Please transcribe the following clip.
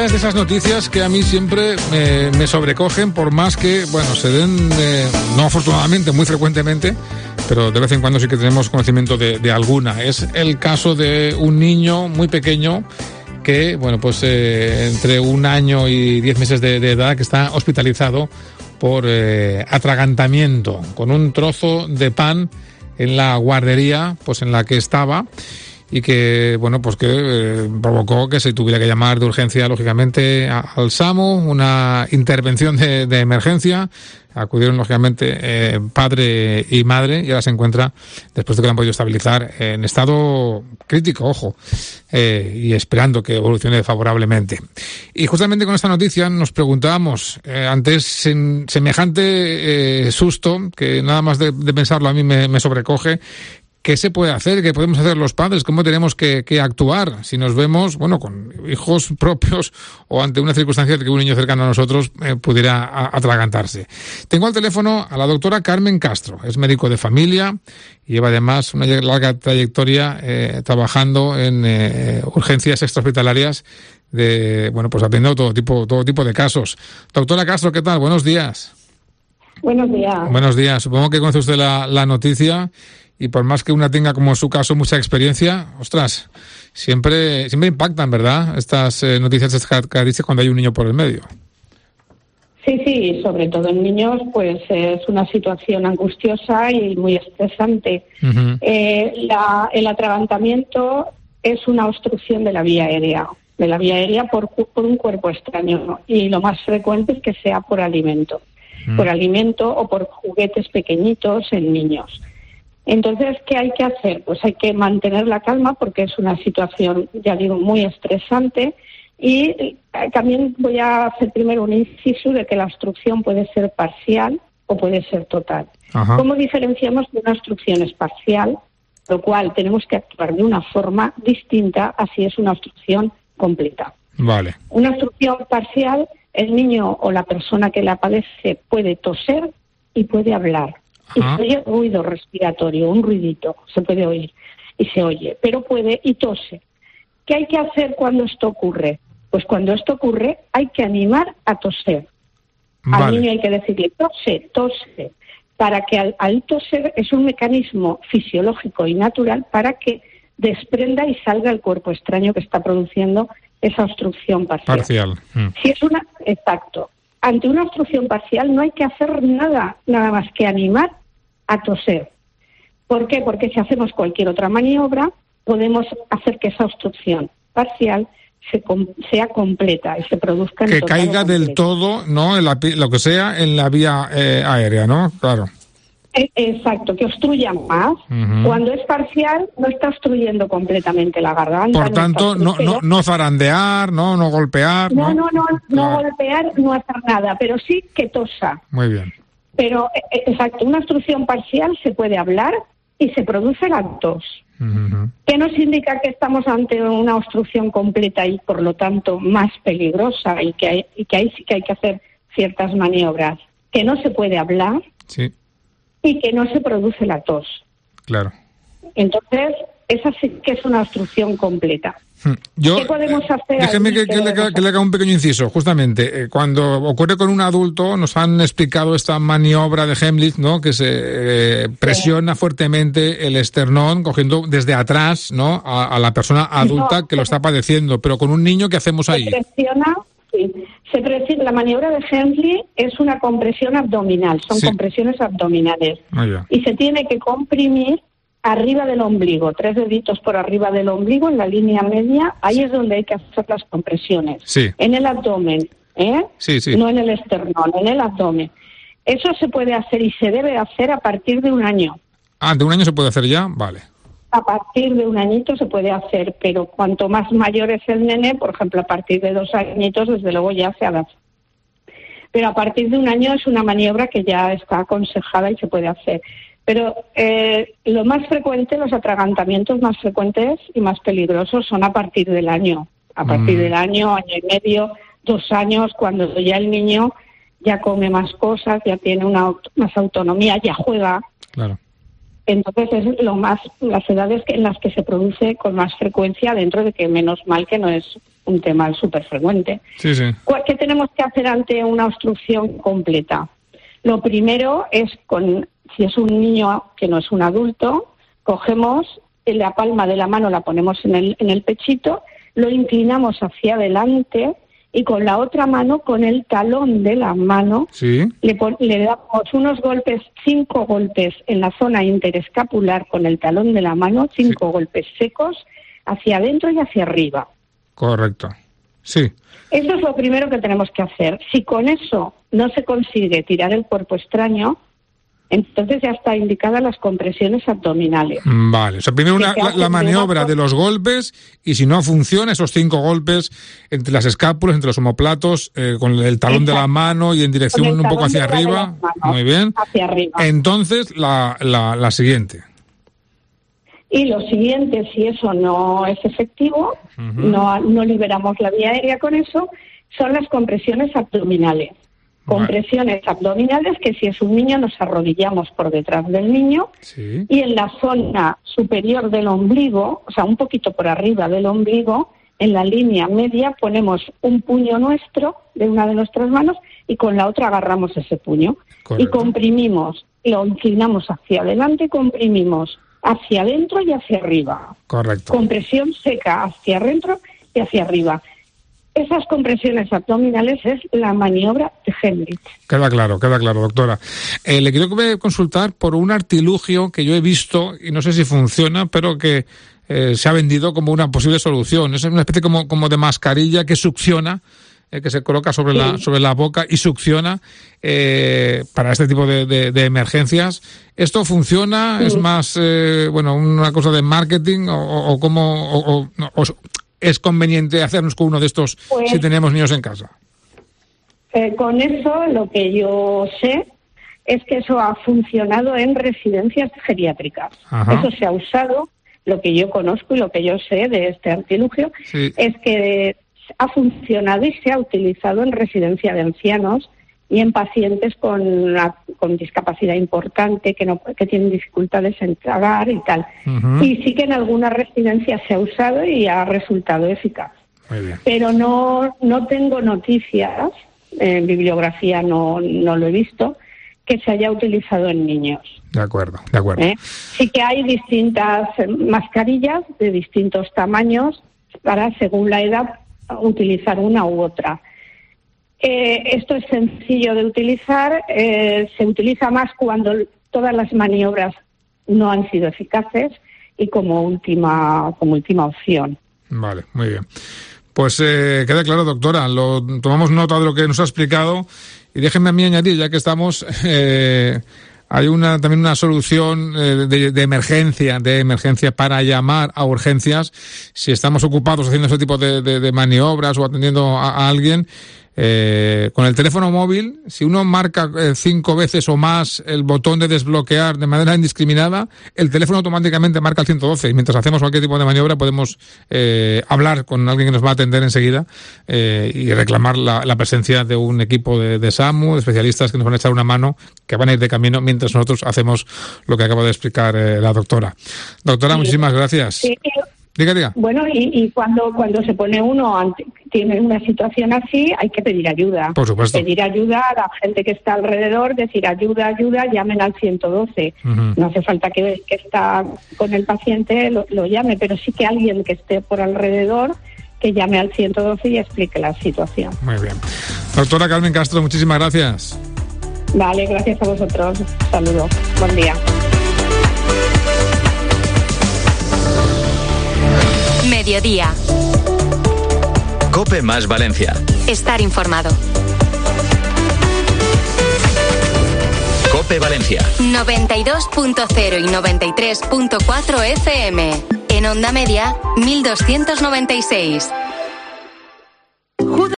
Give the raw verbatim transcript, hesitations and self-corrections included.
Esta es de esas noticias que a mí siempre me, me sobrecogen, por más que, bueno, se den, eh, no afortunadamente, muy frecuentemente, pero de vez en cuando sí que tenemos conocimiento de, de alguna. Es el caso de un niño muy pequeño que, bueno, pues eh, entre un año y diez meses de, de edad, que está hospitalizado por eh, atragantamiento con un trozo de pan en la guardería, pues en la que estaba, y que, bueno, pues que eh, provocó que se tuviera que llamar de urgencia, lógicamente, a, al SAMU, una intervención de, de emergencia. Acudieron, lógicamente, eh, padre y madre, y ahora se encuentra, después de que lo han podido estabilizar, en estado crítico, ojo, eh, y esperando que evolucione favorablemente. Y justamente con esta noticia nos preguntábamos, eh, ante sem- semejante eh, susto, que nada más de, de pensarlo a mí me, me sobrecoge, ¿qué se puede hacer? ¿Qué podemos hacer los padres? ¿Cómo tenemos que, que actuar si nos vemos, bueno, con hijos propios o ante una circunstancia de que un niño cercano a nosotros eh, pudiera a, atragantarse? Tengo al teléfono a la doctora Carmen Castro. Es médico de familia y lleva además una larga trayectoria eh, trabajando en eh, urgencias extrahospitalarias, de, bueno, pues atendiendo todo tipo, todo tipo de casos. Doctora Castro, ¿qué tal? Buenos días. Buenos días. Buenos días. Supongo que conoce usted la, la noticia. Y por más que una tenga, como en su caso, mucha experiencia, ostras, siempre siempre impactan, ¿verdad? Estas eh, noticias de estas características cuando hay un niño por el medio. Sí, sí, sobre todo en niños, pues es una situación angustiosa y muy estresante. Uh-huh. Eh, la, el atragantamiento es una obstrucción de la vía aérea, de la vía aérea por, por un cuerpo extraño, ¿no? Y lo más frecuente es que sea por alimento, uh-huh. por alimento o por juguetes pequeñitos en niños. Entonces, ¿qué hay que hacer? Pues hay que mantener la calma porque es una situación, ya digo, muy estresante, y también voy a hacer primero un inciso de que la obstrucción puede ser parcial o puede ser total. Ajá. ¿Cómo diferenciamos de una obstrucción es parcial? Lo cual tenemos que actuar de una forma distinta a si es una obstrucción completa. Vale. Una obstrucción parcial, el niño o la persona que la padece puede toser y puede hablar. Y se oye ruido respiratorio, un ruidito, se puede oír y se oye, pero puede y tose. ¿Qué hay que hacer cuando esto ocurre? Pues cuando esto ocurre hay que animar a toser. Vale. Al niño hay que decirle tose, tose, para que al, al toser es un mecanismo fisiológico y natural para que desprenda y salga el cuerpo extraño que está produciendo esa obstrucción parcial. Parcial. Mm. Si es una, exacto. Ante una obstrucción parcial no hay que hacer nada, nada más que animar a toser. ¿Por qué? Porque si hacemos cualquier otra maniobra, podemos hacer que esa obstrucción parcial se com- sea completa y se produzca en que total caiga completo. del todo, ¿no? En la, lo que sea en la vía eh, aérea, ¿no? Claro. Exacto, que obstruya más. Uh-huh. Cuando es parcial, no está obstruyendo completamente la garganta. Por tanto, no, no, no zarandear, no, no golpear. No, no, no, no, no claro. golpear, no hacer nada, pero sí que tosa. Muy bien. Pero, exacto, una obstrucción parcial se puede hablar y se produce la tos. Uh-huh. ¿Qué nos indica que estamos ante una obstrucción completa y, por lo tanto, más peligrosa y que, hay, y que ahí sí que hay que hacer ciertas maniobras? Que no se puede hablar. Sí. Y que no se produce la tos. Claro. Entonces, esa sí que es una obstrucción completa. Yo, ¿Qué podemos hacer? Déjeme que, que, le, que le haga un pequeño inciso. Justamente, eh, cuando ocurre con un adulto, nos han explicado esta maniobra de Heimlich, ¿no? Que se eh, presiona sí. fuertemente el esternón, cogiendo desde atrás, ¿no? A, a la persona adulta no, que lo está padeciendo. Pero con un niño, ¿qué hacemos ahí? Se presiona, sí. Se presiona, la maniobra de Heimlich es una compresión abdominal, son sí. compresiones abdominales. Y se tiene que comprimir arriba del ombligo, tres deditos por arriba del ombligo, en la línea media, ahí es donde hay que hacer las compresiones. Sí. En el abdomen, ¿eh? Sí, sí. No en el esternón, en el abdomen. Eso se puede hacer y se debe hacer a partir de un año. Ah, ¿de un año se puede hacer ya? Vale. A partir de un añito se puede hacer, pero cuanto más mayor es el nene, por ejemplo, a partir de dos añitos, desde luego ya se adapta. Pero a partir de un año es una maniobra que ya está aconsejada y se puede hacer. Pero eh, lo más frecuente, los atragantamientos más frecuentes y más peligrosos son a partir del año. A partir mm. del año, año y medio, dos años, cuando ya el niño ya come más cosas, ya tiene una más autonomía, ya juega. Claro. Entonces es lo más las edades en las que se produce con más frecuencia, dentro de que menos mal que no es un tema súper frecuente. Sí, sí. ¿Qué tenemos que hacer ante una obstrucción completa? Lo primero es, con, si es un niño que no es un adulto, cogemos la palma de la mano, la ponemos en el, en el pechito, lo inclinamos hacia adelante y con la otra mano, con el talón de la mano, sí. le, pon, le damos unos golpes, cinco golpes en la zona interescapular con el talón de la mano, cinco sí. golpes secos hacia adentro y hacia arriba. Correcto. Sí. Eso es lo primero que tenemos que hacer. Si con eso no se consigue tirar el cuerpo extraño, entonces ya está indicada las compresiones abdominales. Vale, o sea, primero una, la, la maniobra de los golpes, y si no funciona, esos cinco golpes entre las escápulas, entre los omoplatos, eh, con el talón Exacto. de la mano y en dirección un poco hacia arriba. Muy bien. Hacia arriba. Entonces, la, la, la siguiente. Y lo siguiente, si eso no es efectivo, uh-huh. no, no liberamos la vía aérea con eso, son las compresiones abdominales. Compresiones vale. abdominales que si es un niño nos arrodillamos por detrás del niño sí. y en la zona superior del ombligo, o sea, un poquito por arriba del ombligo, en la línea media ponemos un puño nuestro de una de nuestras manos y con la otra agarramos ese puño. Correcto. Y comprimimos, lo inclinamos hacia adelante y comprimimos hacia adentro y hacia arriba. Correcto. Compresión seca hacia adentro y hacia arriba. Esas compresiones abdominales es la maniobra de Heimlich. Queda claro, queda claro, doctora. Eh, le quiero consultar por un artilugio que yo he visto, y no sé si funciona, pero que eh, se ha vendido como una posible solución. Es una especie como, como de mascarilla que succiona, eh, que se coloca sobre, sí. la, sobre la boca y succiona eh, para este tipo de, de, de emergencias. ¿Esto funciona? Sí. ¿Es más, eh, bueno, una cosa de marketing o, o, o cómo... O, o, o, ¿Es conveniente hacernos con uno de estos pues, si tenemos niños en casa? Eh, con eso lo que yo sé es que eso ha funcionado en residencias geriátricas. Ajá. Eso se ha usado, lo que yo conozco y lo que yo sé de este artilugio, sí. es que ha funcionado y se ha utilizado en residencia de ancianos y en pacientes con, una, con discapacidad importante, que no que tienen dificultades en tragar y tal. Uh-huh. Y sí que en algunas residencias se ha usado y ha resultado eficaz. Muy bien. Pero no no tengo noticias, en bibliografía no, no lo he visto, que se haya utilizado en niños. De acuerdo, de acuerdo. ¿Eh? Sí que hay distintas mascarillas de distintos tamaños para, según la edad, utilizar una u otra. Eh, esto es sencillo de utilizar, eh, se utiliza más cuando todas las maniobras no han sido eficaces y como última como última opción. Vale, muy bien. Pues eh, queda claro, doctora, lo, tomamos nota de lo que nos ha explicado y déjenme a mí añadir, ya que estamos, eh, hay una también una solución eh, de, de emergencia, de emergencia para llamar a urgencias si estamos ocupados haciendo ese tipo de, de, de maniobras o atendiendo a, a alguien. Eh, con el teléfono móvil, si uno marca eh, cinco veces o más el botón de desbloquear de manera indiscriminada, el teléfono automáticamente marca el ciento doce y mientras hacemos cualquier tipo de maniobra podemos eh, hablar con alguien que nos va a atender enseguida eh, y reclamar la, la presencia de un equipo de, de SAMU, de especialistas que nos van a echar una mano, que van a ir de camino mientras nosotros hacemos lo que acaba de explicar eh, la doctora. Doctora, sí. Muchísimas gracias. Sí. Diga, diga. Bueno, y, y cuando cuando se pone uno ante, tiene una situación así, hay que pedir ayuda. Por supuesto. Pedir ayuda a la gente que está alrededor, decir ayuda, ayuda, llamen al ciento doce. Uh-huh. No hace falta que el que está con el paciente lo, lo llame, pero sí que alguien que esté por alrededor que llame al ciento doce y explique la situación. Muy bien. Doctora Carmen Castro, muchísimas gracias. Vale, gracias a vosotros. Saludos. Buen día. Mediodía. COPE más Valencia. Estar informado. COPE Valencia. noventa y dos punto cero y noventa y tres punto cuatro F M. En onda media, mil doscientos noventa y seis.